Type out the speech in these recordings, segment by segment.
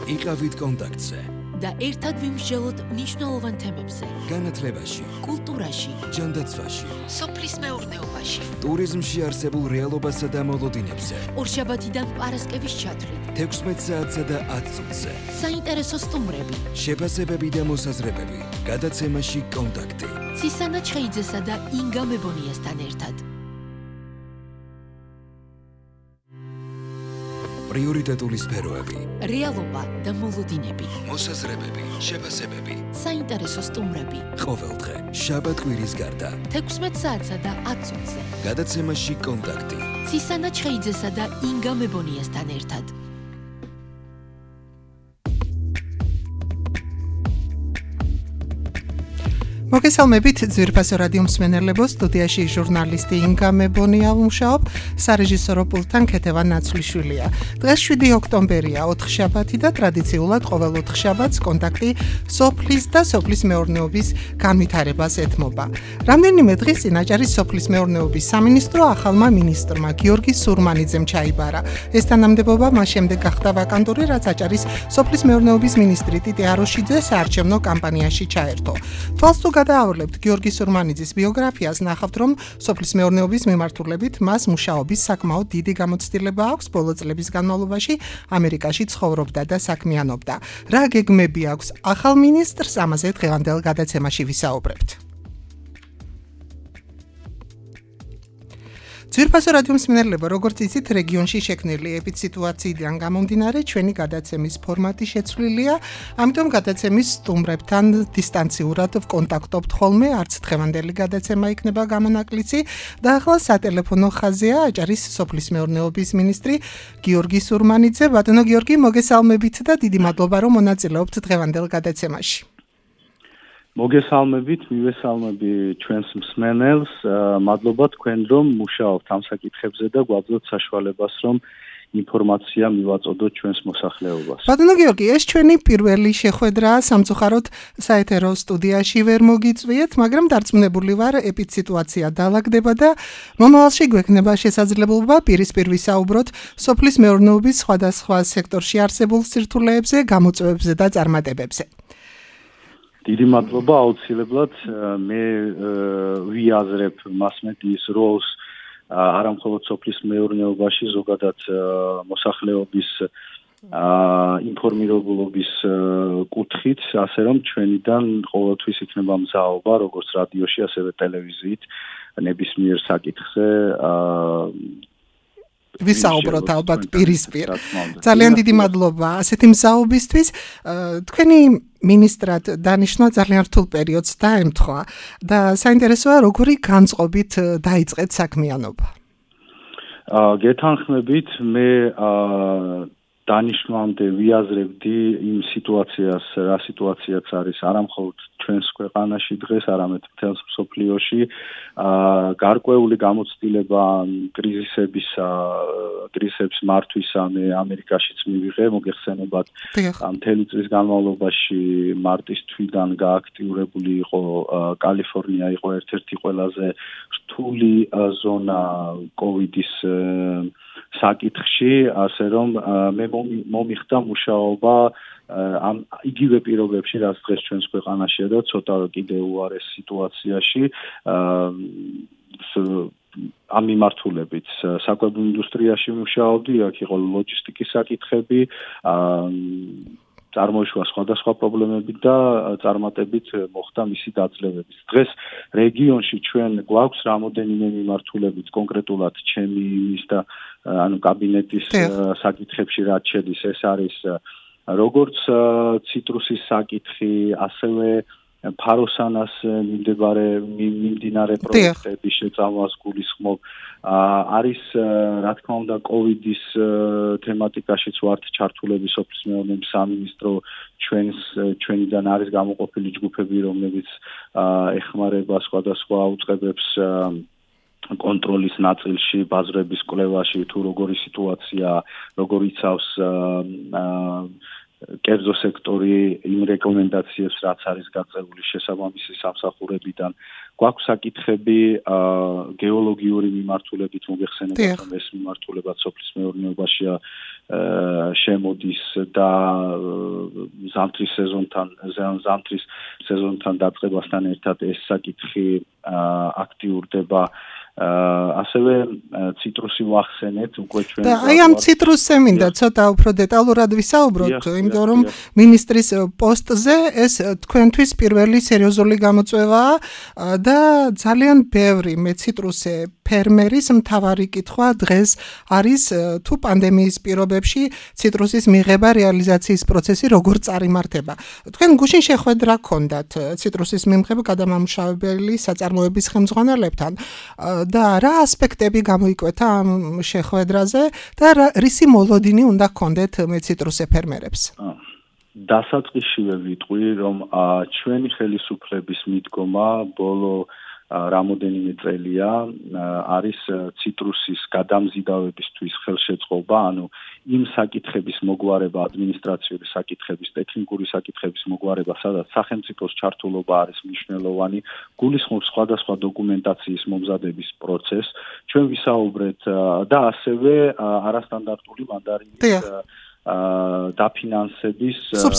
იყავით კონტაქტზე და ერთად ვიმსჯელოთ მნიშვნელოვან თემებზე. განათლებაში, კულტურაში, ჯანდაცვაში, სოფლის მეურნეობაში, ტურიზმში არსებულ რეალობასა და მოლოდინებზე. ორშაბათიდან პარასკევის ჩათვლით, 16 საათსა და 10 წუთზე. საინტერესო სტუმრები, შეფასებები და მოსაზრებები. გადაცემაში კონტაქტი. ცისანა ჩხეიძესა და ინგა მებონიასთან ერთად. პრიორიტეტული სფეროები. რეალობა და მოლოდინები. მოსაზრებები, შეფასებები. საინტერესო სტუმრები. ყოველდღე, შაბათ-კვირის გარდა. 16 საათსა და 10 წუთზე. გადაცემაში კონტაქტი. ცისანა ჩხეიძესა და ინგა მებონიასთან ერთად. მოგესალმებით ძვირფასო რადიო მსმენელებო, სტუდიაში ჟურნალისტი ინგა მებონია ვმუშაობ, სარეჟისორო პულტთან ქეთევან ნაცვლიშვილია. დღეს 7 ოქტომბერია, ოთხშაბათი და ტრადიციულად ყოველ ოთხშაბათს კონტაქტი სოფლის და სოფლის მეურნეობის განვითარებას ეთმობა. რამდენიმე დღის წინ აჭარის სოფლის მეურნეობის სამინისტრო ახალმა მინისტრმა გიორგი სურმანიძემ ჩაიბარა. ეს თანამდებობა მას შემდეგ გახდა ვაკანტური, რაც აჭარის სოფლის მეურნეობის მინისტრი ტიტე აროშიძე საარჩევნო კამპანიაში ჩაერთო. გადაავლებთ გიორგი სურმანიძის ბიოგრაფიას, ნახავთ, რომ სოფლის მეურნეობის მიმართულებით მას მუშაობის საკმაოდ დიდი გამოცდილება აქვს. ბოლო წლების განმავლობაში ამერიკაში ცხოვრობდა და საქმიანობდა. რა გეგმები აქვს ახალ მინისტრს, ამაზე დღევანდელ გადაცემაში ვისაუბრებთ. ძვირფასო რადიო მსმენელებო, როგორც იცით, რეგიონში შექმნილი ეპიდსიტუაციიდან გამომდინარე, ჩვენი გადაცემის ფორმატი შეცვლილია, ამიტომ გადაცემის სტუმრებთან დისტანციურად ვკონტაქტობთ ხოლმე, არც დღევანდელი გადაცემა იქნება გამონაკლისი და ახლა სატელეფონო ხაზია აჭარის სოფლის მეურნეობის მინისტრი გიორგი სურმანიძე. ბატონო გიორგი, მოგესალმებით და დიდი მადლობა, რომ მონაწილეობთ დღევანდელ გადაცემაში. მოგესალმებით, მივესალმები ჩვენს მსმენელს, მადლობა თქვენ რომ მუშაობთ ამ საკითხებზე და გვაძლევთ საშუალებას რომ ინფორმაცია მივაწოდოთ ჩვენს მოსახლეობას. ბატონო გიორგი, ეს ჩვენი პირველი შეხვედრაა, სამწუხაროდ საეთერო სტუდიაში ვერ მოგიწვიეთ, მაგრამ დარწმუნებული ვარ, ეპიდსიტუაცია დაალაგდება და მომავალში გვექნება შესაძლებლობა პირისპირ ვისაუბროთ სოფლის მეურნეობის სხვადასხვა სექტორში არსებულ სირთულეებზე, გამოწვევებზე და წარმატებებზე. დიდი მადლობა, აუცილებლად მე ვიაზრებ მასმედიის როლს არა მხოლოდ სოფლის მეურნეობაში, ზოგადად მოსახლეობის ინფორმირებულობის კუთხით, ასე რომ ჩვენიდან ყოველთვის იქნება მზაობა, როგორც რადიოში, ასევე ტელევიზიით, ნებისმიერ საკითხზე ვისაუბროთ ალბათ პირისპირ. ძალიან დიდი მადლობა ასეთი მზაობისთვის. თქვენი მინისტრად დანიშნვა ძალიან რთულ პერიოდს დაემთხვა და საინტერესოა, როგორი განწყობით დაიწყეთ საქმიანობა. გეთანხმებით, მე დანიშნვამდე ვიაზრებდი იმ სიტუაციას, რა სიტუაციაც არის არა მხოლოდ ჩვენს ქვეყანაში დღეს, არამედ მთელს მსოფლიოში, გარკვეული გამოცდილება კრიზისების მართვისა მე ამერიკაშიც მივიღე, მოგეხსენებათ, მთელი წლის განმავლობაში მარტის თვიდან გააქტიურებული იყო კალიფორნია, იყო ერთ-ერთი ყველაზე რთული ზონა კოვიდის საკითხში, ასე რომ მე მომიხდა მუშაობა ამ იგივე პირობებში, რაც დღეს ჩვენს ქვეყანაშია და ცოტა კიდე უარეს სიტუაციაში ამ მიმართულებით საკვებო ინდუსტრიაში მუშაობდი, აქ იყო ლოჯისტიკის საკითხები, წარმოიშვა სხვადასხვა პრობლემები და წარმატებით მოხდა მისი დაძლევები. დღეს რეგიონში ჩვენ გვაქვს რამოდენიმე მიმართულებით, კონკრეტულად ჩემი და კაბინეტის საკითხებში რაც შედის, ეს არის როგორც ციტრუსის საკითხი, ასევე ფაროსანას მიმდინარე პროექტების შეწამვას გულისხმობ. არის რა თქმა უნდა კოვიდის თემატიკაშიც ვართ ჩართულები სოფლის მეურნეობის სამინისტრო ჩვენიდან არის გამოყოფილი ჯგუფები, რომლებიც ეხმარება სხვადასხვა უწყებებს კონტროლის ნაწილში, ბაზრების კვლევაში, თუ როგორი სიტუაცია, როგორ იცავს კერძო სექტორი იმ რეკომენდაციებს, რაც არის გაწეული შესაბამისი სამსახურებიდან. გვაქვს საკითხები გეოლოგიური მიმართულებით, მოგეხსენებათ, რომ ეს მიმართულება სოფლის მეურნეობაშია შემოდის და ზამთრის სეზონთან დაწყებასთან ერთად ეს საკითხი აქტიურდება. ასევე ციტრუსი ვახსენეთ უკვე ჩვენ და აი ამ ციტრუსზე მინდა ცოტა უფრო დეტალურად ვისაუბროთ, იმიტომ რომ მინისტრის პოსტზე ეს თქვენთვის პირველი სერიოზული გამოწვევაა და ძალიან ბევრი მეციტრუსე ფერმერის მთავარი კითხვა დღეს არის თუ პანდემიის პირობებში ციტრუსის მიღება რეალიზაციის პროცესი როგორ წარიმართება. თქვენ გუშინ შეხვედრა გქონდათ ციტრუსის მიმღებ გადამამუშავებელი საწარმოების ხელმძღვანელებთან და რა ასპექტები გამოიკვეთა ამ შეხვედრაზე და რისი მოლოდინი უნდა გქონდეთ მეციტრუსე ფერმერებს? დასაწყისშივე ვიტყვი, რომ ჩვენი ხელისუფლების მიდგომა ბოლო რამოდენიმე წელია არის ციტრუსის გადამზიდავებისთვის ხელშეწყობა, ანუ იმ საკითხების მოგვარება, ადმინისტრაციული საკითხების, ტექნიკური საკითხების მოგვარება, სადაც სახელმწიფოს ჩართულობა არის მნიშვნელოვანი, გულისხმობს სხვადასხვა დოკუმენტაციის მომზადების პროცესს. ჩვენ ვისაუბრეთ და ასევე არასტანდარტული მანდარინის დაფინანსების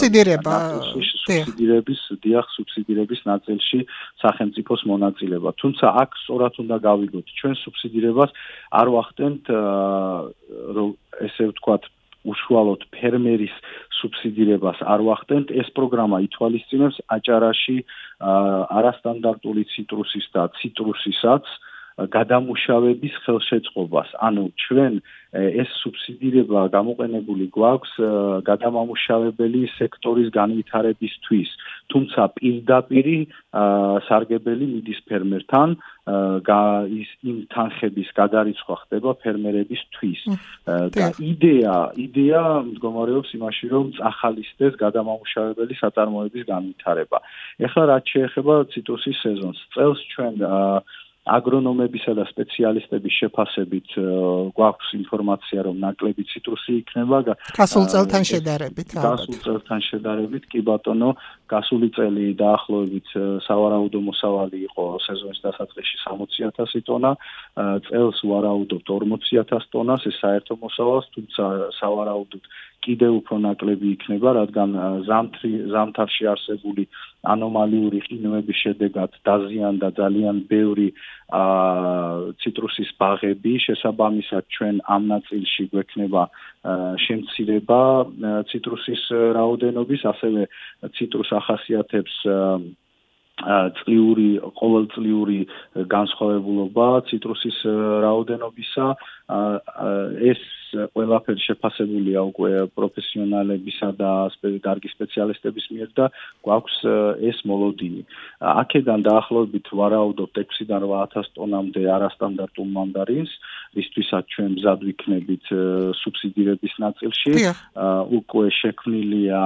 სუბსიდირების ნაწილში სახელმწიფოს მონაწილეობა. თუმცა აქ სწორად უნდა გავიგოთ, ჩვენ სუბსიდირებას არ ვახდენთ ესე ვთქვათ უშუალოდ ფერმერის სუბსიდირებას არ ვახდენთ. ეს პროგრამა ითვალისწინებს აჭარაში არასტანდარტული ციტრუსის და ციტრუსისაც გადამუშავების ხელშეწყობას. ანუ ჩვენ ეს სუბსიდირება გამოყენებული გვაქვს გადამამუშავებელი სექტორის განვითარებისთვის, თუმცა პირდაპირ სარგებელი მიდის ფერმერთან, იმ თანხების გადარიცხვა ხდება ფერმერებისთვის. და იდეა მდგომარეობს იმაში, რომ წახალისდეს გადამამუშავებელი საწარმოების განვითარება. ეხლა რაც შეეხება ციტრუსის სეზონს, წელს ჩვენ აგრონომებისა და სპეციალისტების შეფასებით გვაქვს ინფორმაცია, რომ ნაკლები ციტრუსი იქნება გასულ წელთან შედარებით. კი ბატონო, გასული წელი დაახლოებით სავარაუდო მოსავალი იყო სეზონის დასაწყისში 60,000 ტონა, წელს ვარაუდობთ 40,000 ტონას, ეს საერთო მოსავალს, თუმცა სავარაუდოდ კიდევ უფრო ნაკლები იქნება, რადგან ზამთარში არსებული ანომალიური ყინვების შედეგად დაზიანდა ძალიან ბევრი ციტრუსის ბაღები, შესაბამისად ჩვენ ამ ნაწილში გვექნება შემცირება ციტრუსის რაოდენობის, ასევე ციტრუს ახასიათებს ყოველწლიური განსხვავებულობა ციტრუსის რაოდენობისა. ეს ყველაფერი შეფასებულია უკვე პროფესიონალებისა და დარგი სპეციალისტების მიერ და გვაქვს ეს მოლოდინი. აქედან დაახლოებით ვარაუდობთ 6-დან 8,000 ტონამდე არასტანდარტულ მანდარინს, რისთვისაც ჩვენ მზად ვიქნებით სუბსიდირების ნაწილში. უკვე შექმნილია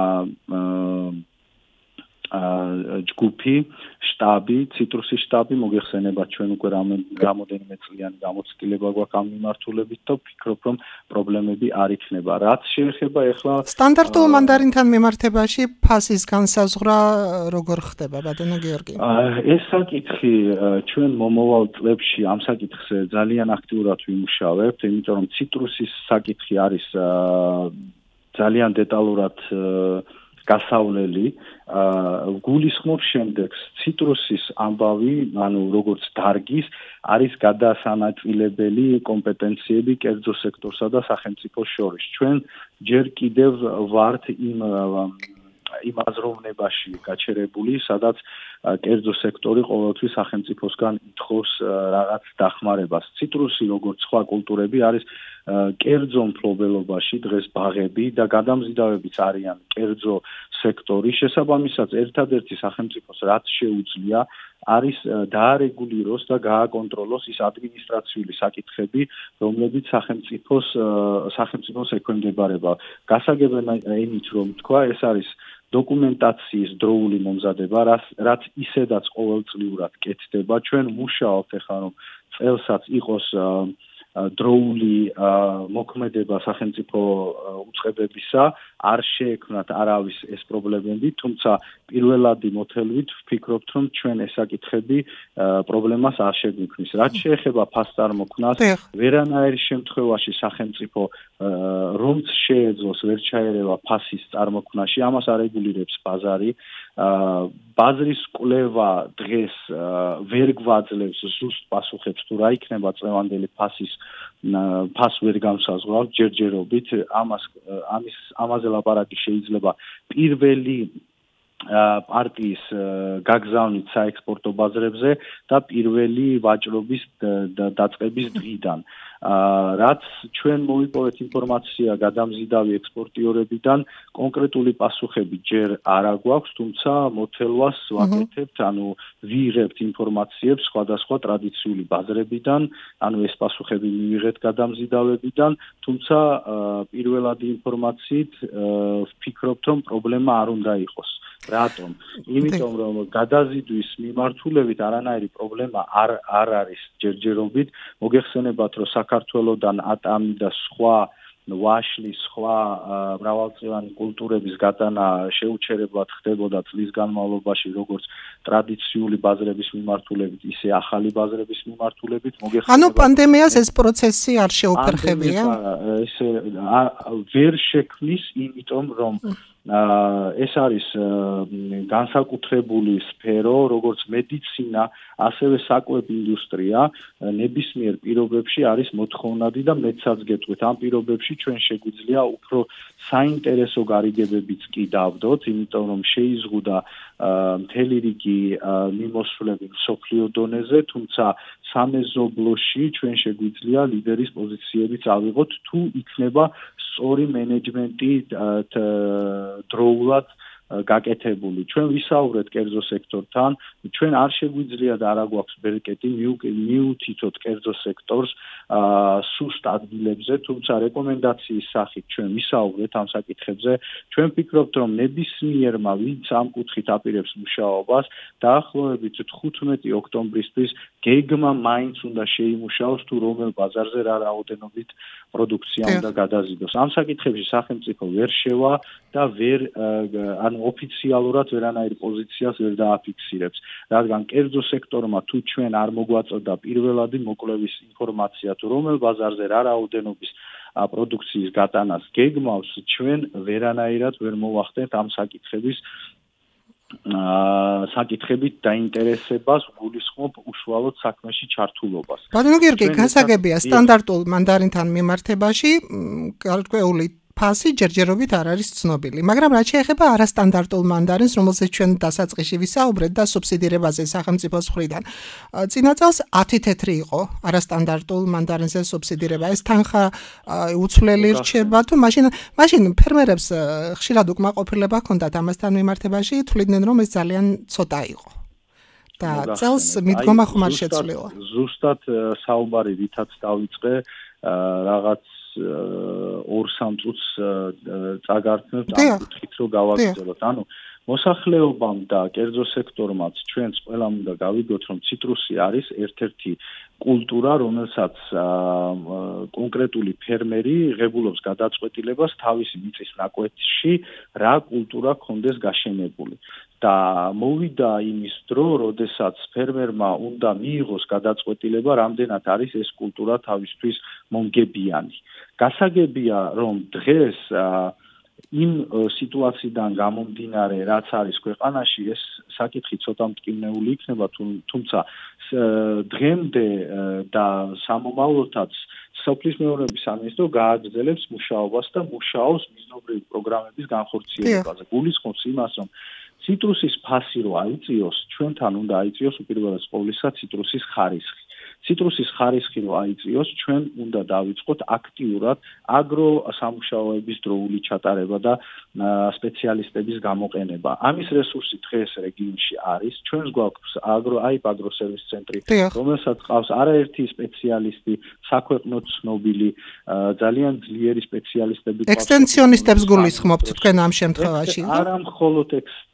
ჯგუფი, შტაბი, ციტრუსის შტაბი, მოგეხსენებათ ჩვენ უკვე რამოდენიმე წლიანი გამოცდილება გვაქვს ამ მიმართულებით და ვფიქრობ, რომ პრობლემები არ იქნება. რაც შეეხება ეხლა სტანდარტულ მანდარინთან მიმართებაში ფასის განსაზღვრა როგორ ხდება, ბატონო გიორგი? ეს საკითხი ჩვენ მომავალ წლებში ამ საკითხზე ძალიან აქტიურად ვიმუშავებთ, იმიტომ რომ ციტრუსის საკითხი არის ძალიან დეტალურად გასავლელი. გულისხმობს შემდეგს, ციტრუსის ამბავი, ანუ როგორც დარგის, არის გადასანაწილებელი კომპეტენციები კერძო სექტორსა და სახელმწიფოს შორის. ჩვენ ჯერ კიდევ ვართ იმ აზროვნებაში გაჩერებული, სადაც კერძო სექტორი ყოველთვის სახელმწიფოსგან ითხოვს რაღაც დახმარებას. ციტრუსი, როგორც სხვა კულტურები, არის კერძო მფლობელობაში დღეს ბაღები და გადამზიდავებიც არიან კერძო სექტორი. შესაბამისად, ერთადერთი სახელმწიფოს რაც შეუძლია არის დაარეგულიროს და გააკონტროლოს ის ადმინისტრაციული საკითხები, რომლებიც სახელმწიფოს ექვემდებარება. გასაგებია რომ თქვა, ეს არის დოკუმენტაციის დროული მომზადება, რაც ისედაც ყოველწლიურად კეთდება. ჩვენ მუშაობთ ახლა, რომ წელსაც იყოს დროული მოქმედება სახელმწიფო უწყებებისა არ შეექმნათ არავის ეს პრობლემები, თუმცა პირველადი მოთელვით ვფიქრობთ, რომ ჩვენ ეს საკითხები პრობლემას არ შეგვიქმნის. რაც შეეხება ფასწარმოქმნას, ვერანაირი შემთხვევაში სახელმწიფო რომც შეეძლოს ვერ ჩაერევა ფასის წარმოქმნაში, ამას არეგულირებს ბაზარი. ბაზრის კვლევა დღეს ვერ გვაძლევს ზუსტ პასუხებს თუ რა იქნება წლევანდელი ფას ვერ განსაზღვრავთ ჯერჯერობით, ამაზე ლაპარაკი შეიძლება პირველი პარტიის გაგზავნით საექსპორტო ბაზრებზე და პირველი ვაჭრობის დაწყების დღიდან. რაც ჩვენ მოვიპოვეთ ინფორმაცია გადამზიდავი ექსპორტიორებიდან, კონკრეტული პასუხები ჯერ არ აგვაქვს, თუმცა მოთელვას ვაკეთებთ, ვიღებთ ინფორმაციებს სხვადასხვა ტრადიციული ბაზრებიდან, ეს პასუხები მივიღეთ გადამზიდავებიდან, თუმცა პირველადი ინფორმაციით ვფიქრობთ, რომ პრობლემა არ უნდა იყოს. რატომ? იმიტომ რომ გადაზიდვის მიმართულებით არანაირი პრობლემა არ არის ჯერჯერობით. მოგეხსენებათ, რომ საქართველოდან ატამი და სხვა ვაშლი, სხვა მრავალწლოვანი კულტურების გატანა შეუჩერებლად ხდებოდა წლის განმავლობაში, როგორც ტრადიციული ბაზრების მიმართულებით, ისე ახალი ბაზრების მიმართულებით. ანუ პანდემიას ეს პროცესი არ შეუფერხებია? ესე ვერ შექმნის, იმიტომ რომ ეს არის განსაკუთრებული სფერო, როგორც მედიცინა, ასევე საკვები ინდუსტრია, ნებისმიერ პირობებში არის მოთხოვნადი და მეცაც გეტყვით. ამ პირობებში ჩვენ შეგვიძლია უფრო საინტერესო გარიგებებიც კი დავდოთ, იმიტომ რომ შეიზღუდა მთელი რიგი მიმოსვლები მსოფლიო დონეზე, თუმცა სამეზობლოში ჩვენ შეგვიძლია ლიდერის პოზიციებიც ავიღოთ, თუ იქნება სწორი მენეჯმენტი დროულად გაკეთებული. ჩვენ ვისაუბრეთ კერძო სექტორთან, ჩვენ არ შეგვიძლია და არ აგვაქვს ბერკეტი მიუთითოთ კერძო სექტორს სუსტ ადგილებზე, თუმცა რეკომენდაციის სახით ჩვენ ვისაუბრეთ ამ საკითხებზე. ჩვენ ვფიქრობთ, რომ ნებისმიერმა ვინც ამ კუთხით აპირებს მუშაობას, დაახლოებით 15 ოქტომბრისთვის გეგმა მაინც უნდა შეიმუშაოს, თუ რომელ ბაზარზე რა რაოდენობით პროდუქცია უნდა გადაზიდოს. ამ საკითხებში სახელმწიფო ვერ შევა და ოფიციალურად ვერანაირ პოზიციას ვერ დააფიქსირებს, რადგან კერძო სექტორმა თუ ჩვენ არ მოგვაწოდა პირველადი მოკვლევის ინფორმაცია, თუ რომელ ბაზარზე რა რაოდენობის პროდუქციის გატანას გეგმავს, ჩვენ ვერანაირად ვერ მოვახდენთ ამ საკითხებით დაინტერესებას, გულისხმობ უშუალოდ საქმეში ჩართულობას. ბატონო გიორგი, გასაგებია სტანდარტულ მანდარინთან მიმართებაში გარკვეული ფასი ჯერჯერობით არ არის ცნობილი, მაგრამ რაც შეეხება არასტანდარტულ მანდარინს, რომელზეც ჩვენ დასაწყისში ვისაუბრეთ და სუბსიდირებაზე სახელმწიფოს მხრიდან. წინა წელს 10 თეთრი იყო არასტანდარტულ მანდარინზე სუბსიდირება. ეს თანხა უცვლელი რჩება თუ მაშინ ფერმერებს ხშირად უკმაყოფილება ჰქონდათ ამასთან მიმართებაში, თვლიდნენ რომ ეს ძალიან ცოტა იყო. და წელს მიდგომა ხომ არ შეცვლილა. ზუსტად საუბარი რითაც დავიწყე, რაღაც 2-3 წუთს წაგართმევთ ამ კუთხით რომ გავაგრძელოთ. მოსახლეობამ და კერძო სექტორმაც ჩვენც ყველამ უნდა გავიგოთ, რომ ციტრუსი არის ერთ-ერთი კულტურა, რომელსაც კონკრეტული ფერმერი ღებულობს გადაწყვეტილებას თავისი მიწის ნაკვეთში რა კულტურა ქონდეს გაშენებული. და მოვიდა იმის დრო, როდესაც ფერმერმა უნდა მიიღოს გადაწყვეტილება, რამდენად არის ეს კულტურა თავისთვის მომგებიანი. გასაგებია, რომ დღეს იმ სიტუაციიდან გამომდინარე, რაც არის ქვეყანაში, ეს საკითხი ცოტა მტკივნეული იქნება, თუმცა დღემდე და სამომავლოდაც სოფლის მეურნეობის სამინისტრო გააგრძელებს მუშაობას და მუშაობს მიზნობრივი პროგრამების განხორციელებაზე. გულისხმობს იმას, რომ ციტრუსის ფასი რო აიწიოს, ჩვენთან უნდა აიწიოს უპირველეს ყოვლისა ციტრუსის ხარისხი. ციტრუსის ხარისხი რო აიწიოს, ჩვენ უნდა დავიწყოთ აქტიურად აგროსამუშაოების დროული ჩატარება და სპეციალისტების გამოყენება. ამის რესურსი დღეს რეგიონში არის. ჩვენს გვაქვს აგროსერვის ცენტრი, რომელსაც ყავს არაერთი სპეციალისტი, საქვეყნო ცნობილი, ძალიან ძლიერი სპეციალისტები. ექსტენსიონისტებს გულისხმობთ თქვენ ამ შემთხვევაში? არა მხოლოდ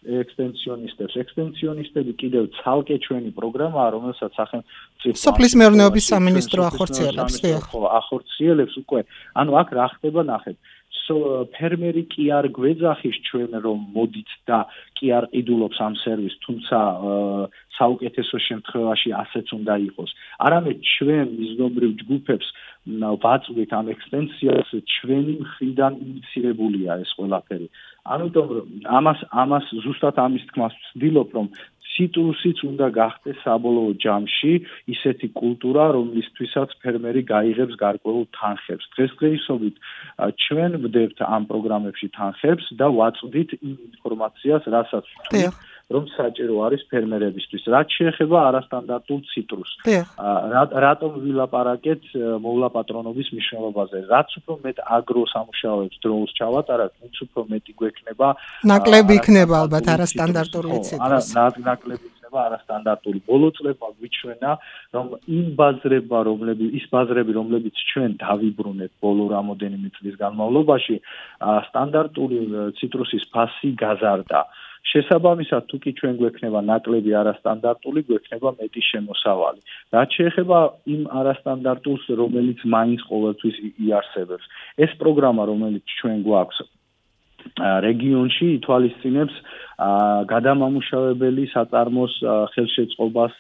ექსტენსიონისტები კიდევ ცალკე ჩვენი პროგრამაა, რომელსაც სახელმწიფო სოფლის მეურნეობის სამინისტრო ახორციელებს. ახორციელებს უკვე. ანუ აქ რა ხდება ნახეთ. ფერმერი კი არ გვეძახის ჩვენ რომ მოდით და კი არ ყიდულობს ამ სერვისს, თუმცა საუკეთესო შემთხვევაში ასეც უნდა იყოს. არამედ ჩვენ მიზნობრივ ჯგუფებს ვაწვდით ამ ექსტენსიას, ჩვენი მხრიდან ინიცირებულია ეს ყველაფერი. ამიტომ ამას ზუსტად ამის თქმას ვცდილობ, რომ ციტრუსიც უნდა გახდეს საბოლოო ჯამში ისეთი კულტურა, რომლისთვისაც ფერმერი გაიღებს გარკვეულ თანხებს. დღესდღეობით ჩვენ ვდებთ ამ პროგრამებში თანხებს და ვაწვდით იმ ინფორმაციას, რასაც ვთქვით, რომ საჭირო არის ფერმერებისთვის. რაც შეეხება არასტანდარტულ ციტრუსს. რატომ ვილაპარაკეთ მოვლაპატრონობის მნიშვნელობაზე? რაც უფრო მეტ აგროსამუშაოებს დროულს ჩავატარებთ, მით უფრო მეტი გვექნება ნაკლები იქნება ალბათ არასტანდარტული ციტრუსი. ნაკლები იქნება არასტანდარტული. ბოლო წლებმა გვიჩვენა, რომ ის ბაზრები, რომლებიც ჩვენ დავიბრუნეთ ბოლო რამოდენიმე წლის განმავლობაში, სტანდარტული ციტრუსის ფასი გაზარდა. შესაბამისად, თუ კი ჩვენ გვექნება ნაკლები არასტანდარტული, გვექნება მეტი შემოსავალი. რაც შეეხება იმ არასტანდარტულს, რომელიც მაინც ყოველთვის იარსებებს. ეს პროგრამა, რომელიც ჩვენ გვაქვს რეგიონში, ითვალისწინებს გადამამუშავებელი საწარმოს ხელშეწყობას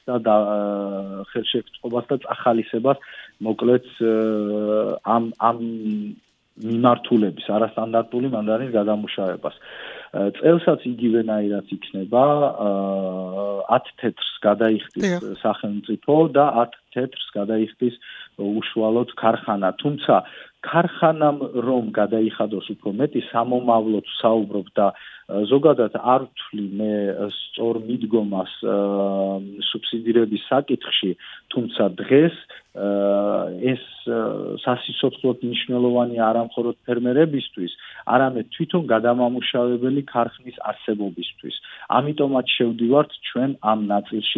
და წახალისებას, მოკლედ ამ მიმართულების არასტანდარტული მანდარის გადამუშავებას. წელსაც იგივენაირად იქნება 10 თეთრს გადაიხდის სახელმწიფო და 10 თეთრს გადაიხდის უშუალოდ ქარხანა. თუმცა ქარხანამ რომ გადაიხადოს უფრო მეტი, სამომავლოდ საუბრობ და ზოგადად არ ვთვლი მე სწორ მიდგომას სუბსიდირების საკითხში, თუმცა დღეს ეს სასიცოცხლოდ მნიშვნელოვანი არა მხოლოდ ფერმერებისთვის, არამედ თვითონ გადამამუშავებელი ქარხნის არსებობისთვის. ამიტომაც შევდივართ ჩვენ ამ ნაწილში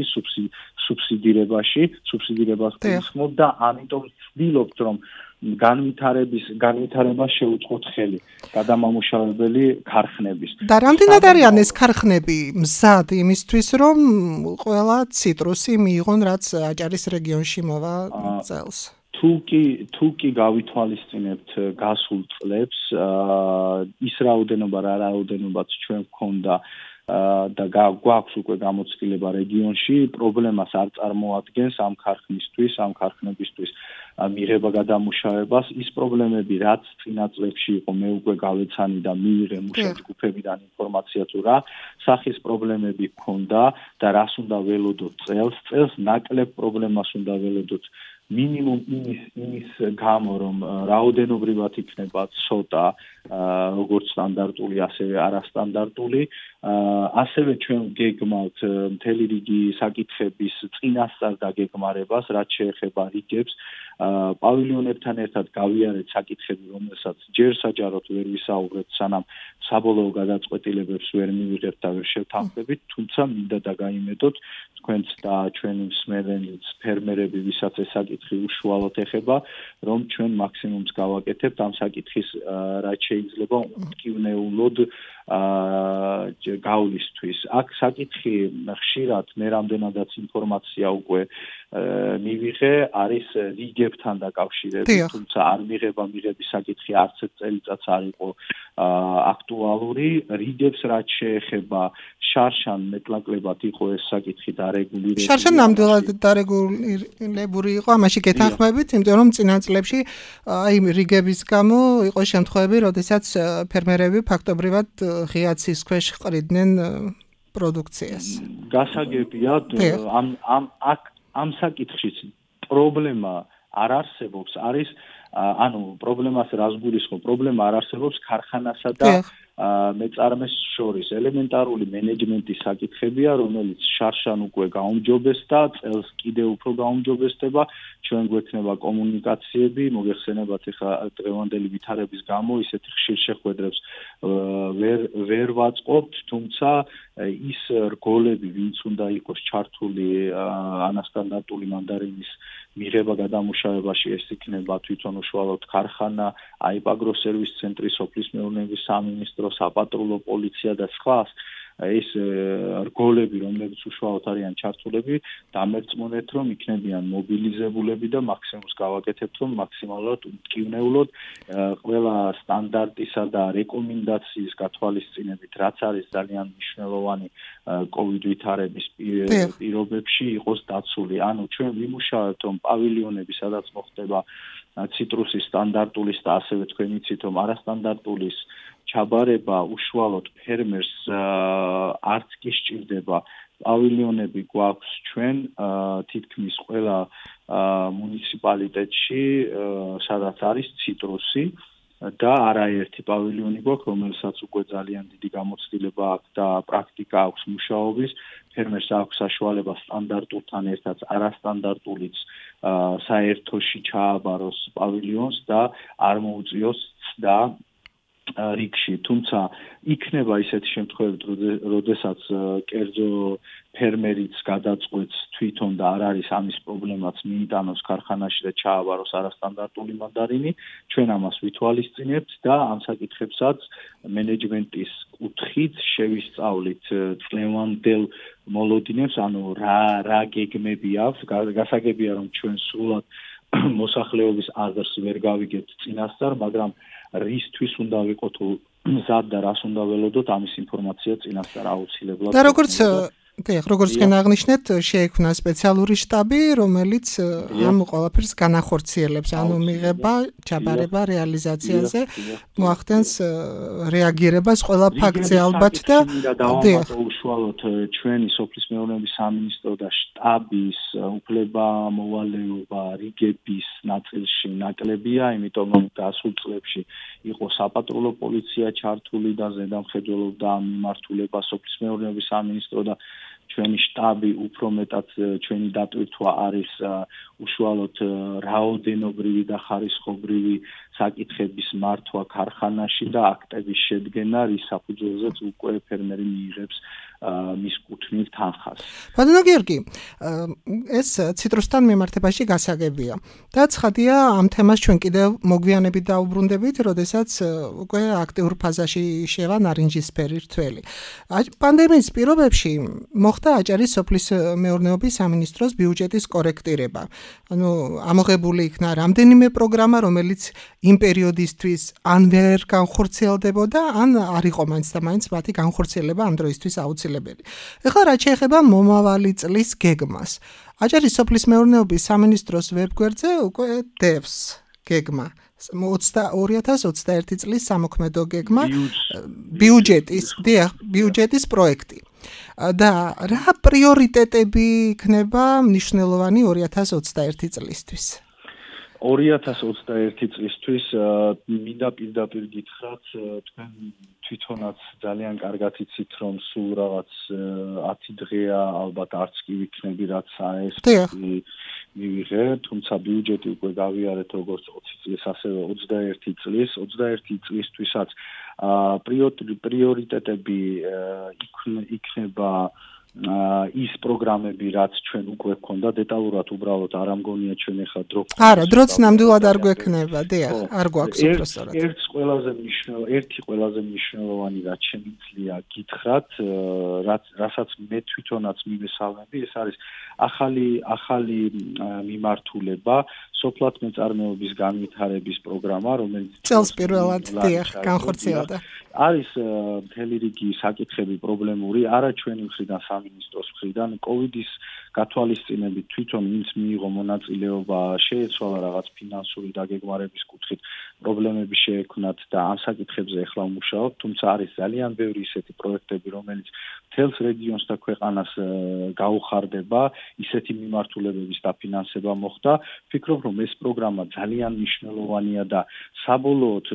სუბსიდირებას გულისხმობ და ამიტომ ვცდილობთ, რომ განვითარებას შეუწყოთ ხელი გადამამუშავებელი ქარხნების. და რამდენად არიან ეს ქარხნები მზად იმისთვის, რომ ყველა ციტრუსი მიიღონ, რაც აჭარის რეგიონში მოვა წელს? თუ კი გავითვალისწინებთ გასულ წლებს, ის რაოდენობა რაოდენობაც ჩვენ გვქონდა და გვაქვს უკვე გამოცდილება რეგიონში, პრობლემას არ წარმოადგენს ამ ქარხნებისთვის მიღება გადამუშავებას. ის პრობლემები, რაც წინა წლებში იყო, მე უკვე გავეცანი და მიიღე მუშათა ჯგუფებიდან ინფორმაცია თუ რა სახის პრობლემები გქონდა და რას უნდა ველოდოთ წელს ნაკლებ პრობლემას უნდა ველოდოთ მინიმუმ იმის გამო, რომ რაოდენობრივად იქნება ცოტა როგორც სტანდარტული, ასევე არასტანდარტული. ასევე ჩვენ გეგმავთ მთელი რიგი საკითხების წინასწარ დაგეგმარებას, რაც შეეხება რიგებს. პავილიონებთან ერთად გავიარეთ საკითხები, რომელსაც ჯერ საჯაროდ ვერ ვისაუბრეთ, სანამ საბოლოო გადაწყვეტილებებს ვერ მივიღებთ და ვერ შევთანხმდებით, თუმცა მინდა დაგაიმედოთ თქვენც და ჩვენი მსმენელიც ფერმერები, ვისაც ეს საკითხი უშუალოდ ეხება, რომ ჩვენ მაქსიმუმს გავაკეთებთ ამ საკითხის რაც შეიძლება უმტკივნეულოდ გავლისთვის. აქ საკითხი ხშირად მე რამდენადაც ინფორმაცია უკვე მივიღე, არის რიგებთან დაკავშირებით, თუმცა არ მიღების საკითხი არც ერთ წელიწადს არ იყო აქტუალური. რიგებს რაც შეეხება შარშან მეტნაკლებად იყო ეს საკითხი დარეგულირებული. შარშან ნამდვილად დარეგულირებული იყო, ამაში გეთანხმებით, იმიტომ რომ წინა წლებში აი რიგების გამო იყო შემთხვევები, როდესაც ფერმერები ფაქტობრივად ღია ცის ქვეშ ყრიდნენ პროდუქციას. გასაგებია, ამ საკითხშიც პრობლემა არ არსებობს, არის პრობლემას რას გულისხმობ? პრობლემა არ არსებობს ქარხანასა და მეწარმეს შორის. ელემენტარული მენეჯმენტის საკითხებია, რომელიც შარშან უკვე გაუმჯობესდა, წელს კიდევ უფრო გაუმჯობესდება. ჩვენ გვექნება კომუნიკაციები, მოგეხსენებათ ახლა დღევანდელი ვითარების გამო ისეთი ხშირ შეხვედრებს ვერ ვაწყობთ, თუმცა ის რგოლები, ვინც უნდა იყოს ჩართული არასტანდარტული მანდარინის მიღება გადამუშავებაში, ეს იქნება თვითონ უშუალოდ ქარხანა, აიპაგრო სერვის ცენტრი, სოფლის მეურნეობის სამინისტრო, საპატრულო პოლიცია და სხვა. ეს რგოლები, რომლებიც უშუალოდ არიან ჩართულები, დამერწმუნეთ, რომ იქნებიან მობილიზებულები და მაქსიმუმს გავაკეთებთ, რომ მაქსიმალურად მტკივნეულოდ ყველა სტანდარტისა და რეკომენდაციის გათვალისწინებით, რაც არის ძალიან მნიშვნელოვანი COVID ვითარების პირობებში იყოს დაცული. ანუ ჩვენ ვიმუშავებთ, რომ პავილიონები, სადაც მოხდება ციტრუსის სტანდარტულის და ასევე თქვენ იცით, რომ არასტანდარტულის ჩაბარება უშუალოდ ფერმერს არც კი სჭირდება. პავილიონები გვაქვს ჩვენ თითქმის ყველა მუნიციპალიტეტში, სადაც არის ციტრუსი და არაერთი პავილიონი გვაქვს, რომელსაც უკვე ძალიან დიდი გამოცდილება აქვს და პრაქტიკა აქვს მუშაობის. ფერმერს აქვს საშუალება სტანდარტულთან ერთად არასტანდარტულიც საერთოში ჩააბაროს პავილიონს და არ მოუწიოს ცდა რიგში. თუმცა იქნება ისეთი შემთხვევები, როდესაც კერძო ფერმერიც გადაწყვეტს თვითონ და არ არის ამის პრობლემაც მიიტანოს ქარხანაში და ჩააბაროს არასტანდარტული მანდარინი, ჩვენ ამას ვითვალისწინებთ და ამ საკითხებსაც მენეჯმენტის კუთხით შევისწავლით წლევანდელ მოლოდინებს, ანუ რა გეგმები აქვს. გასაგებია, რომ ჩვენ სრულად მოსახლეობის აზრს ვერ გავიგებთ წინასწარ, მაგრამ რისთვის უნდა ვიყოთ მზად და რას უნდა ველოდოთ, ამის ინფორმაცია წინასწარ აუცილებლად. და როგორც თქვენ აღნიშნეთ, შეიქმნა სპეციალური შტაბი, რომელიც ამ ყველაფერს განახორციელებს, ანუ მიღება, ჩაბარება, რეალიზაციაზე, მოახდენს რეაგირებას ყველა ფაქტზე ალბათ და უშუალოდ ჩვენი სოფლის მეურნეობის სამინისტრო და შტაბის უფლება-მოვალეობა რიგების ნაწილში ნაკლებია, იმიტომ რომ გასულ წლებში იყო საპატრულო პოლიცია ჩართული და ზედამხედველობდა ამ მიმართულება სოფლის მეურნეობის სამინისტრო და ჩვენი შტაბი უფრო მეტად ჩვენი დატვირთვა არის უშუალოდ რაოდენობრივი და ხარისხობრივი საკითხების მართვა ქარხანაში და აქტების შედგენა, რის საფუძველზეც უკვე ფერმერი მიიღებს მის კუთვნილ თანხას. ბატონო გიორგი, ეს ციტრუსთან მიმართებაში გასაგებია. და ცხადია, ამ თემას ჩვენ კიდევ მოგვიანებით დაუბრუნდებით, როდესაც უკვე აქტიურ ფაზაში შევა ნარინჯისფერი რთველი. პანდემიის პირობებში მოხდა აჭარის სოფლის მეურნეობის სამინისტროს ბიუჯეტის კორექტირება. ანუ ამოღებული იქნა რამდენიმე პროგრამა, რომელიც იმ პერიოდისთვის ან ვერ განხორციელდებოდა, ან არ იყო მაინც და მაინც მათი განხორციელება ამ დროისთვის აუცილებელი. ეხლა რაც შეეხება მომავალი წლის გეგმას. აჭარის სოფლის მეურნეობის სამინისტროს ვებგვერდზე უკვე დევს გეგმა. 2021 წლის სამოქმედო გეგმა ბიუჯეტის პროექტი. და რა პრიორიტეტები იქნება მნიშვნელოვანი 2021 წლისთვის? 2021 წლისთვის მინდა პირდაპირ გითხრათ, თქვენ თვითონაც ძალიან კარგად იცით, რომ სულ რაღაც 10 დღეა ალბათ არც კი ვიქნები, რაც ეს მივიღე, თუმცა ბიუჯეტი უკვე გავიარეთ როგორც 20 წლის, ასევე 21 წლის. 21 წლისთვისაც პრიორიტეტები იქნება ის პროგრამები, რაც ჩვენ უკვე გქონდა დეტალურად, უბრალოდ არ ამგონია ჩვენ ახლა დრო. არა, დროც ნამდვილად არ გვექნება, დიახ, არ გვაქვს უბრალოდ. ერთი ყველაზე მნიშვნელოვანი, რაც შემიძლია გითხრათ, რასაც მე თვითონაც მივესალმები, ეს არის ახალი მიმართულება, სოფლად მეწარმეობის განვითარების პროგრამა, რომელიც წელს პირველად განხორციელდა. არის მთელი რიგი საკითხები პრობლემური, არა ჩვენი მხრიდან, სამინისტროს მხრიდან, კოვიდის გათვალისწინებით თვითონ ვინც მიიღო მონაწილეობა, შეეცვალა რაღაც ფინანსური დაგეგმარების კუთხით პრობლემები შეექმნათ და ამ საკითხებზე ახლა ვმუშაობთ, თუმცა არის ძალიან ბევრი ისეთი პროექტები, რომელიც მთელს რეგიონს და ქვეყანას გაუხარდება, ისეთი მიმართულებების დაფინანსება მოხდა. ვფიქრობ, რომ ეს პროგრამა ძალიან მნიშვნელოვანია და საბოლოოდ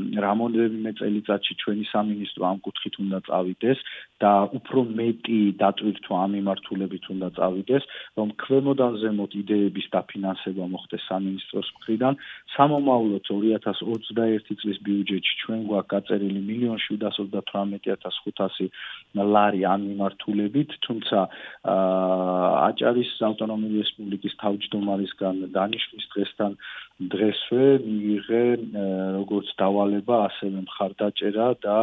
რამდენიმე წელიწადში ჩვენი სამინისტრო ამ კუთხით უნდა წავიდეს და უფრო მეტი დატვირთვა ამ მიმართულებით უნდა წავიდეს, რომ ქვემოდან ზემოთ იდეების დაფინანსება მოხდეს სამინისტროს მხრიდან. სამომავლოდ 2021 წლის ბიუჯეტში ჩვენ გვაქვს გაწერილი 1.738.500 ლარი ამ მიმართულებით, თუმცა აჭარის ავტონომიური რესპუბლიკის თავმჯდომარისგან დანიშვნის დღესვე მიიღე როგორც დავალება, ასევე მხარდაჭერა და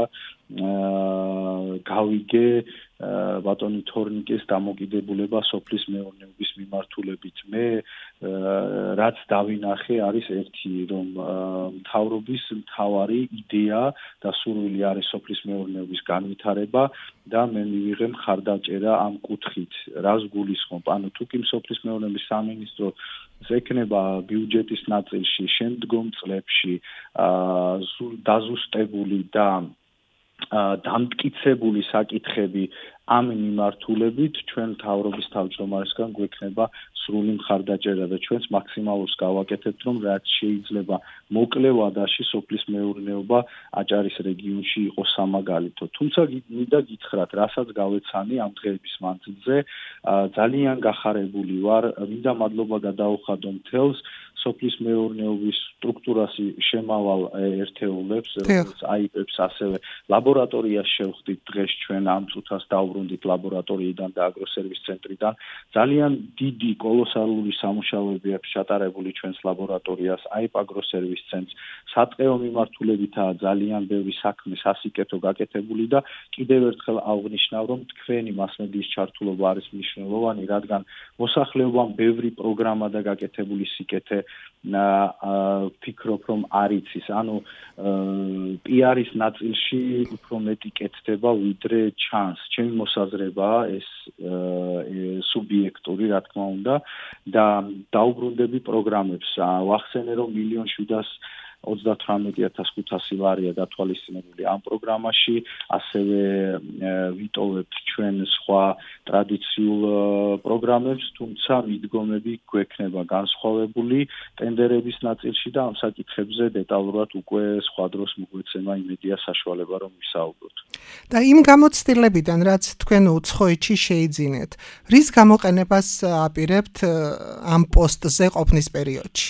გავიგე ბატონი თორნიკეს დამოკიდებულება სოფლის მეურნეობის მიმართულებით. მე რაც დავინახე არის ერთი, რომ მთავრობის მთავარი იდეა და სურვილი არის სოფლის მეურნეობის განვითარება და მე მივიღე მხარდაჭერა ამ კუთხით. რას გულისხმობ? ანუ თუ კი სოფლის მეურნეობის სამინისტრო ექნება ბიუჯეტის ნაწილში შემდგომ წლებში დაზუსტებული და დამტკიცებული საკითხები ამ მიმართულებით ჩვენ მთავრობის თავმჯდომარისგან გვექნება სრული მხარდაჭერა და ჩვენს მაქსიმალურს გავაკეთებთ, რომ რაც შეიძლება მოკლე ვადაში სოფლის მეურნეობა აჭარის რეგიონში იყოს სამაგალითო. თუმცა მინდა გითხრათ, რასაც გავეცანი ამ დღეების მანძილზე, ძალიან გახარებული ვარ, მინდა მადლობა გადაუხადო მთელს სოფლის მეურნეობის სტრუქტურას შემავალ ერთეულებს, როგორც აიპებს, ასევე ლაბორატორიას შევხვდით დღეს ჩვენ ამ წუთას დავბრუნდით ლაბორატორიიდან და აგროსერვის ცენტრიდან. ძალიან დიდი კოლოსალური სამუშაოები აქვს ჩატარებული ჩვენს ლაბორატორიას, აიპ აგროსერვის ცენტრს. სატყეო მიმართულებითაა ძალიან ბევრი საქმე სასიკეთო გაკეთებული და კიდევ ერთხელ აღნიშნავ, რომ თქვენი მასმედიის ჩართულობა არის მნიშვნელოვანი, რადგან მოსახლეობამ ბევრი პროგრამა და გაკეთებული სიკეთე ფიქრობ, რომ არ იცის. ანუ პიარის ნაწილში უფრო მეტი კეთდება, ვიდრე ჩანს. ჩემი მოსაზრებაა ეს სუბიექტური, რა თქმა უნდა, და დაუბრუნდები პროგრამებს. ვახსენე, რომ 1.738.500 ლარია დათვალისწინებული ამ პროგრამაში, ასევე ვიტოვებთ ჩვენ სხვა ტრადიციულ პროგრამებს, თუმცა მიდგომები გვექნება განსხვავებული ტენდერების ნაწილში და ამ საკითხებზე დეტალურად უკვე სხვა დროს მოგვეცემა იმედია საშუალება, რომ ვისაუბროთ. და იმ გამოცდილებიდან, რაც თქვენ უცხოეთში შეიძინეთ, რის გამოყენებას აპირებთ ამ პოსტზე ყოფნის პერიოდში?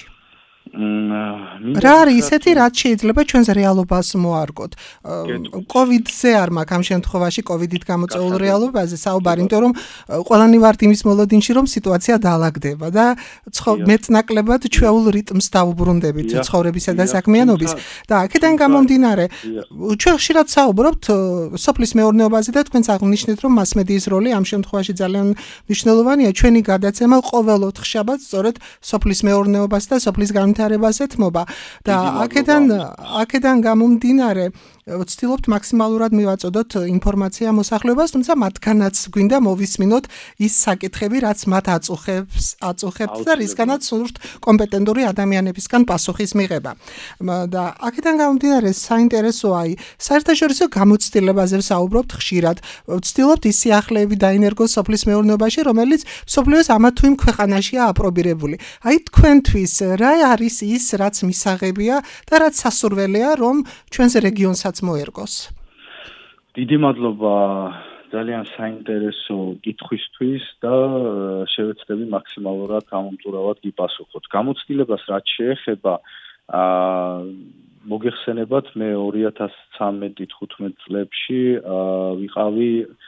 რა არის ისეთი, რაც შეიძლება ჩვენს რეალობას მოარგოთ? COVID-ზე არ მაქვს ამ შემთხვევაში COVID-ით გამოწვეულ რეალობაზე საუბარი, იმიტომ რომ ყველანი ვართ იმის მოლოდინში, რომ სიტუაცია დაალაგდება და მეტნაკლებად ჩვეულ რიტმს დაუბრუნდებით ცხოვრებისა და საქმიანობის და აქედან გამომდინარე, ჩვენ ხშირად საუბრობთ სოფლის მეურნეობაზე და თქვენს აღნიშნეთ, რომ მასმედიის როლი ამ შემთხვევაში ძალიან მნიშვნელოვანია. ჩვენი გადაცემა ყოველ 4 შაბათს სწორედ სოფლის მეურნეობას და სოფლის განვითარებას ეთმობა და აქედან გამომდინარე ვცდილობთ მაქსიმალურად მივაწოდოთ ინფორმაცია მოსახლეობას, თუმცა მათგანაც გვინდა მოვისმინოთ ის საკითხები, რაც მათ აწუხებთ და რისგანაც სურთ კომპეტენტური ადამიანებისგან პასუხის მიღება. და აქედან გამომდინარე საინტერესოა საერთაშორისო გამოცდილებაზე ვსაუბრობთ ხშირად. ვცდილობთ ის სიახლეები დაინერგოს სოფლის მეურნეობაში, რომელიც მსოფლიოს ამა თუ იმ ქვეყანაშია აპრობირებული. თქვენთვის რა არის ის, რაც მისაღებია და რაც სასურველია, რომ ჩვენს რეგიონსაც მოერგოს? დიდი მადლობა ძალიან საინტერესო კითხვისთვის და შევეცდები მაქსიმალურად ამომწურავად გიპასუხოთ. გამოცდილებას რაც შეეხება, მოგეხსენებათ, მე 2013-15 წლებში ვიყავი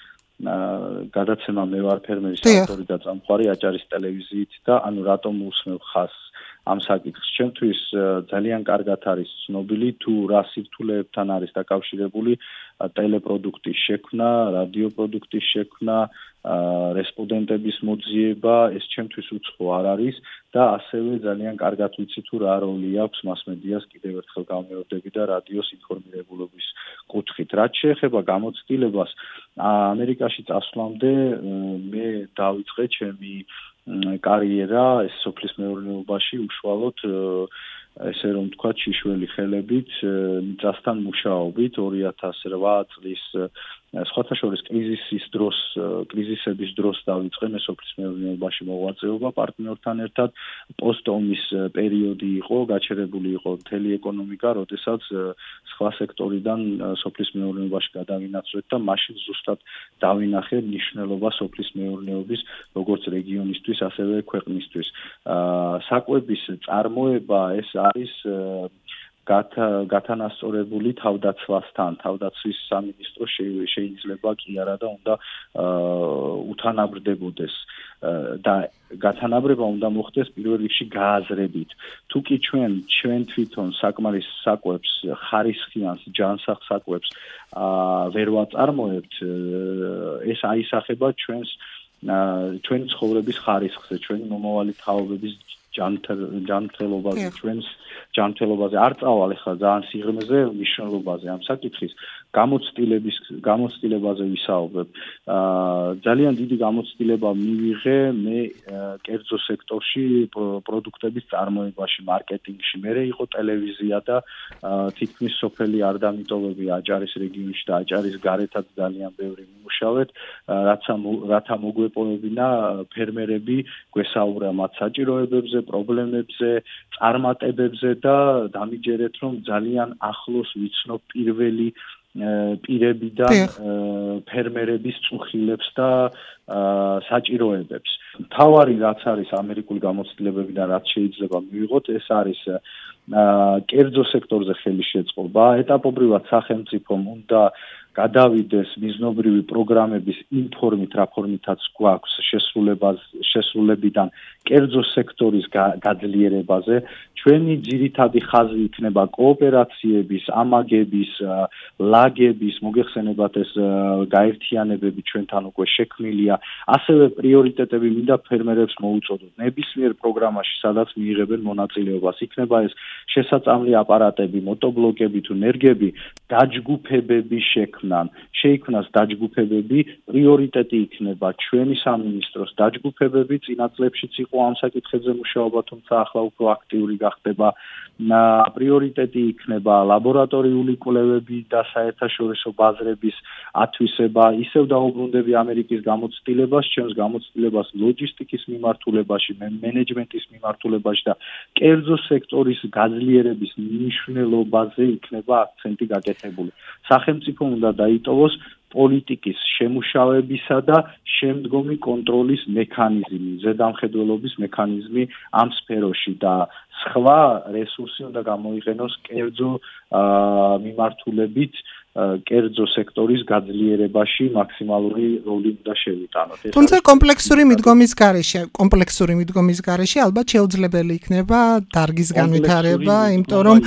გადაცემა მე ვარ ფერმერის ავტორი და წამყვარი აჭარის ტელევიზიით და ანუ რატომ უსმევ ხაზს ამ საკითხს. ჩემთვის ძალიან კარგად არის ცნობილი თუ რა სირთულეებთან არის დაკავშირებული ტელეპროდუქტის შექმნა, რადიოპროდუქტის შექმნა, რესპონდენტების მოძიება, ეს ჩემთვის უცხო არ არის და ასევე ძალიან კარგად ვიცი თუ რა როლი აქვს მასმედიას კიდევ ერთხელ გამეორდები და რადიოს ინფორმირებულობის კუთხით. რაც შეეხება გამოცდილებას, ამერიკაში წასვლამდე მე დავიწყე ჩემი კარიერა ეს სოფლის მეურნეობაში უშუალოდ ესე რომ თქვა ჭიშველი ხელებით მიწასთან მუშაობით 2008 წლის სხვათა შორის კრიზისების დროს დავიწყე სოფლის მეურნეობაში მოღვაწეობა პარტნიორთან ერთად პოსტ-ომის პერიოდი იყო გაჩერებული იყო მთელი ეკონომიკა როდესაც სხვა სექტორიდან სოფლის მეურნეობაში გადავინაცვლეთ და მაშინ ზუსტად დავინახე მნიშვნელობა სოფლის მეურნეობის როგორც რეგიონისთვის ასევე ქვეყნისთვის საკვების წარმოება ეს არის გათანასწორებული თავდაცვასთან თავდაცვის სამინისტრო შეიძლება კი არა და უნდა უთანაბრდებოდეს და გათანაბრება უნდა მოხდეს პირველ რიგში გააზრებით თუ კი ჩვენ თვითონ საკმარის საკვებს ხარისხიანს ჯანსაღ საკვებს ვერ ვაწარმოებთ ეს აისახება ჩვენი ცხოვრების ხარისხზე ჩვენი მომავალი თაობების ჯანმრთელობაზე ჩვენს ჯანმრთელობაზე არ წავალ ახლა ძალიან სიღრმეზე მნიშვნელობაზე ამ საკითხის გამოცდილებაზე ვისაუბრებ ძალიან დიდი გამოცდილება მივიღე მე კერძო სექტორში პროდუქტების წარმოებაში მარკეტინგში მე იყო ტელევიზია და თითქმის სოფელი არ დამიტოვები აჭარის რეგიონში და აჭარის გარეთაც ძალიან ბევრი მიმუშავეთ რათა მოგვეპოვებინა ფერმერები გვესაუბრა მათ საჭიროებებზე პრობლემებზე წარმატებებზე და დამიჯერეთ რომ ძალიან ახლოს ვიცნობ პირველი პირებიდან ფერმერების წუხილებს და საჭიროებებს. თავარი რაც არის ამერიკული გამოცდილებებიდან რაც შეიძლება მივიღოთ ეს არის კერძო სექტორზე ხელის შეწყობა ეტაპობრივად სახელმწიფომ უნდა გადავიდეს მიზნობრივი პროგრამების ინფორმით რა ფორმითაც გვაქვს შესრულებიდან კერძო სექტორის გაძლიერებაზე ჩვენი ძირითადი ხაზი იქნება კოოპერაციების, ამაგების, ლაგების, მოგეხსენებათ ეს გაერთიანებები ჩვენთან უკვე შექმნილია, ასევე პრიორიტეტები მინდა ფერმერებს მოუწოდოთ. ნებისმიერ პროგრამაში, სადაც მიიღებენ მონაწილეობას, იქნება ეს შესაწამლი აპარატები, მოტორბლოკები თუ ნერგები, დაჯგუფებები შეიქმნას დაჯგუფებები, პრიორიტეტი იქნება ჩვენი სამინისტროს დაჯგუფებები, წინა წლებშიც იყო ამ საკითხებზე მუშაობა, თუმცა ახლა უფრო აქტიური ხდება პრიორიტეტი იქნება ლაბორატორიული კვლევები და საერთაშორისო ბაზრების ათვისება ისევ დაუბრუნდები ამერიკის გამოცდილებას ჩემს გამოცდილებას ლოჯისტიკის მიმართულებაში მენეჯმენტის მიმართულებაში და კერძო სექტორის გაძლიერების მნიშვნელობაზე იქნება აქცენტი გაკეთებული სახელმწიფო უნდა დაიტოვოს პოლიტიკის შემუშავებისა და შემდგომი კონტროლის მექანიზმი, ზედამხედველობის მექანიზმი ამ სფეროში და სხვა რესურსი უნდა გამოიყენოს კერძო მიმართულებით კერძო სექტორის გაძლიერებაში მაქსიმალური როლი უნდა შევიტანოთ. თუმცა კომპლექსური მიდგომის გარეშე ალბათ შეუძლებელი იქნება დარგის განვითარება, იმიტომ რომ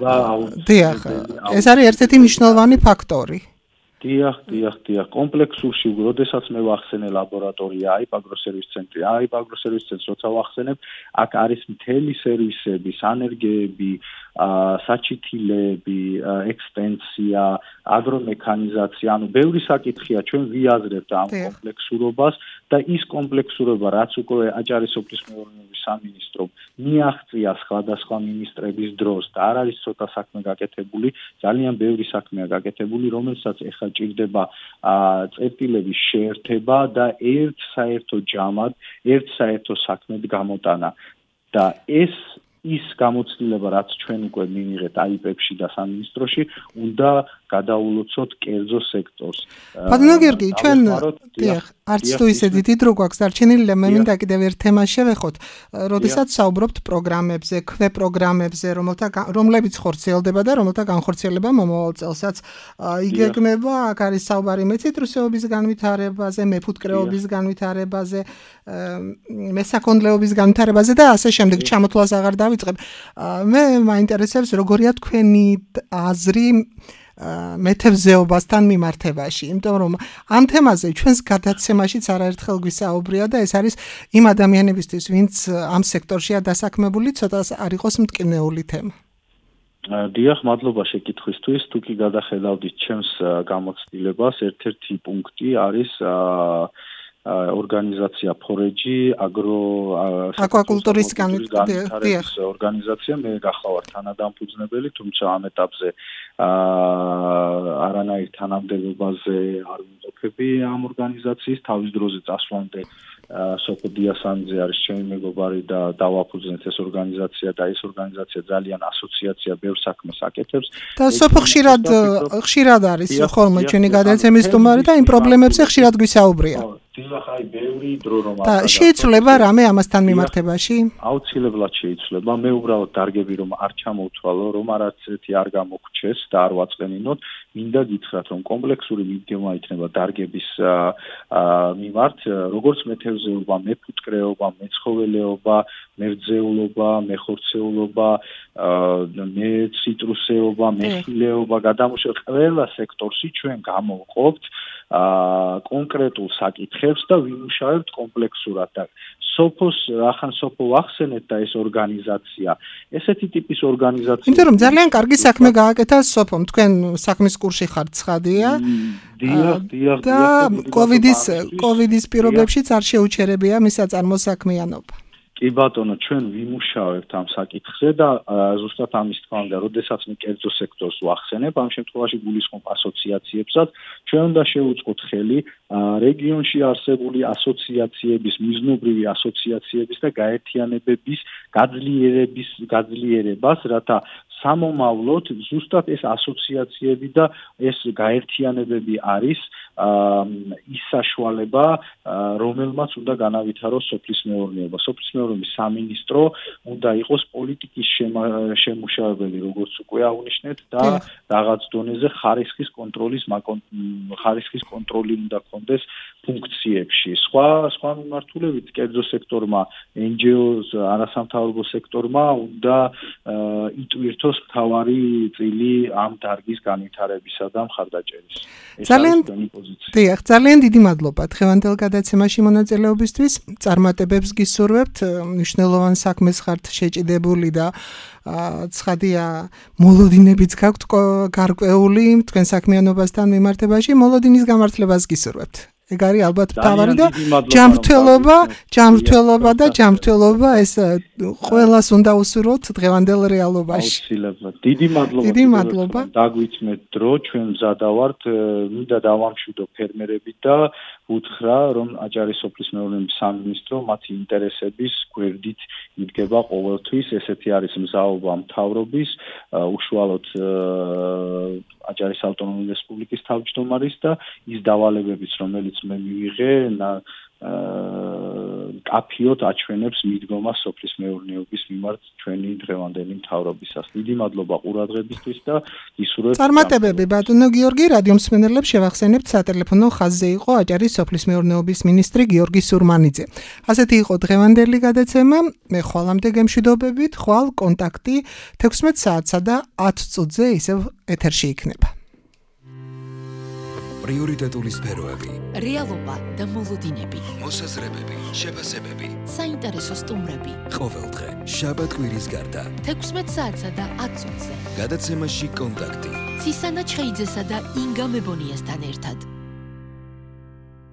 ეს არის ერთ-ერთი მნიშვნელოვანი ფაქტორი. დიახ, კომპლექსურში, როდესაც მე ვახსენე ლაბორატორია, აიპაგროსერვის ცენტრი, აიპაგროსერვის ცენტრს როცა ვახსენებ, აქ არის მთელი სერვისები, სანერგეები, საჩითილეები, ექსტენსია, აგრომექანიზაცია, ანუ ბევრი საკითხია, ჩვენ ვიაზრებთ ამ კომპლექსურობას და ის კომპლექსურობა, რაც უკვე აჭარის სოფლის მეურნეობის სამინისტრომ მიაღწია სხვადასხვა მინისტრების დროს და არ არის ცოტა საქმე გაკეთებული, ძალიან ბევრი საქმეა გაკეთებული, რომელსაც ეხლა ჭირდება წერტილების შეერთება და ერთ საერთო ჯამად, ერთ საერთო საქმედ გამოტანა და ის გამოცდილება, რაც ჩვენ უკვე მივიღეთ აიპებში და სამინისტროში, უნდა გადაულოცოთ კერძო სექტორს. ბატონო გიორგი, ჩვენ არც თუ ისე დიდი დრო გვაქვს დარჩენილი, მე მინდა კიდევ ერთ თემას შევეხოთ, როდესაც საუბრობთ პროგრამებზე, ქვეპროგრამებზე, რომლებიც ხორციელდება და რომელთა განხორციელება მომავალ წელსაც იგეგმება, აქ არის საუბარი მეციტრუსეობის განვითარებაზე, მეფუტკრეობის განვითარებაზე, მესაქონლეობის განვითარებაზე და ასე შემდეგ, ჩამოთვლას აღარ დავიწყებ. მე მაინტერესებს როგორია თქვენი აზრი მეთევზეობასთან მიმართებაში, იმიტომ რომ ამ თემაზე ჩვენს გადაცემაშიც არაერთხელ გვისაუბრია და ეს არის იმ ადამიანებისთვის, ვინც ამ სექტორშია დასაქმებული, ცოტა არ იყოს მტკივნეული თემა. დიახ, მადლობა შეკითხვისთვის. თუ კი გადახედავდით ჩემს გამოცდილებას, ერთ-ერთი პუნქტი არის ორგანიზაცია ფორეჯი აკვაკულტურის განვითარების ორგანიზაცია მე გახლავარ თანადამფუძნებელი თუმცა ამ ეტაპზე არანაირ თანამდებობაზე არ ვიმყოფები ამ ორგანიზაციის თავის დროზე წასვლამდე სოფო დიასანძე არის ჩემი მეგობარი და დავაფუძნეთ ეს ორგანიზაცია და ეს ორგანიზაცია ძალიან ასოციაცია ბევრ საქმეს აკეთებს და სოფო ხშირად არის ხოლმე ჩვენი გადაცემის სტუმარი და იმ პრობლემებზე ხშირად გვისაუბრია აი ბევრი დრო რომ და შეიცვლება რამე ამასთან მიმართებაში? აუცილებლად შეიცვლება. მე უბრალოდ დარგები რომ არ ჩამოვთვალო, რომ არც ერთი არ გამოგჩეს და არ ვაწყენინოთ, მინდა გითხრათ, რომ კომპლექსური მიდგომა იქნება დარგების მიმართ, როგორც მეთევზეობა, მეფუტკრეობა, მეცხოველეობა, მებრძეულობა, მეხორცეულობა, მეციტრუსეობა, მეხილეობა, გადამუშავება ყველა სექტორში ჩვენ გამოვყოფთ კონკრეტულ საკითხებს და ვიმუშავებთ კომპლექსურად და სოფოს ახან სოფო ვახსენეთ და ეს ორგანიზაცია ესეთი ტიპის ორგანიზაცია იმიტომ რომ ძალიან კარგი საქმე გააკეთა სოფომ თქვენ საქმის კურსში ხართ ცხადია და კოვიდის პირობებშიც არ შეუჩერებია მის საწარმო-საქმიანობა კი ბატონო, ჩვენ ვიმუშავებთ ამ საკითხზე და ზუსტად ამის თქმამდე, როდესაც მე კერძო სექტორს ვახსენებ, ამ შემთხვევაში გულისხმობ ასოციაციებსაც, ჩვენ უნდა შევუწყოთ ხელი რეგიონში არსებული ასოციაციების, მიზნობრივი ასოციაციების და გაერთიანებების გაძლიერებას, რათა სამომავლოდ ზუსტად ეს ასოციაციები და ეს გაერთიანებები არის ის საშუალება, რომელმაც უნდა განავითაროს სოფლის მეურნეობა. სოფლის მეურნეობის სამინისტრო უნდა იყოს პოლიტიკის შემმუშავებელი, როგორც უკვე აღნიშნეთ და რაღაც დონეზე ხარისხის კონტროლი უნდა კონდეს ფუნქციებში. სხვა მიმართულებით კერძო სექტორმა, NGO-ს, არასამთავრობო სექტორმა უნდა იტვირთოს მთავარი წილი ამ დარგის განვითარებისა და მხარდაჭერის. ძალიან დიდი მადლობა დღევანდელ გადაცემაში მონაწილეობისთვის. წარმატებებს გისურვებთ. მნიშვნელოვან საქმეს ხართ შეჭიდებული და ცხადია მოლოდინებიც გაქვთ გარკვეული თქვენ საქმიანობასთან მიმართებაში. მოლოდინის გამართლებას გისურვებთ. ეგ არის ალბათ მთავარი და ჯანმრთელობა და ჯანმრთელობა ეს ყველას უნდა უსურვოთ დღევანდელ რეალობაში. აუცილებლად. დიდი მადლობა. დაგვიწმეთ დრო, ჩვენ მზადა ვართ, მინდა დავამშვიდო ფერმერები და უთხრა, რომ აჭარის სოფლის მეურნეობის სამინისტრო მათი ინტერესების გვერდით იდგება ყოველთვის. ესეთი არის მზაობა მთავრობის, უშუალოდ აჭარის ავტონომიური რესპუბლიკის თავმჯდომარის და ის დავალებებიც, რომელიც მე მივიღე, კაფიოთ აჩვენებს მიდგომას სოფლის მეურნეობის მიმართ ჩვენი დღევანდელი მთავრობისას. დიდი მადლობა ყურადღებისთვის და გისურვებთ წარმატებები ბატონო გიორგი. რადიო მსმენელებს შევახსენებთ სატელეფონო ხაზზე იყო აჭარის სოფლის მეურნეობის მინისტრი გიორგი სურმანიძე. ასეთი იყო დღევანდელი გადაცემა. მე ხვალამდე გემშვიდობებით. ხვალ კონტაქტი 16 საათსა და 10 წუთზე ისევ ეთერში იქნება. პრიორიტეტული სფეროები, რეალობა და მოლოდინები, მოსაზრებები, შეფასებები, საინტერესო სტუმრები. ყოველდღე, შაბათ-კვირის გარდა, 16 საათსა და 10 წუთზე. გადაცემაში კონტაქტი. ცისანა ჩხეიძესა და ინგა მებონიასთან ერთად.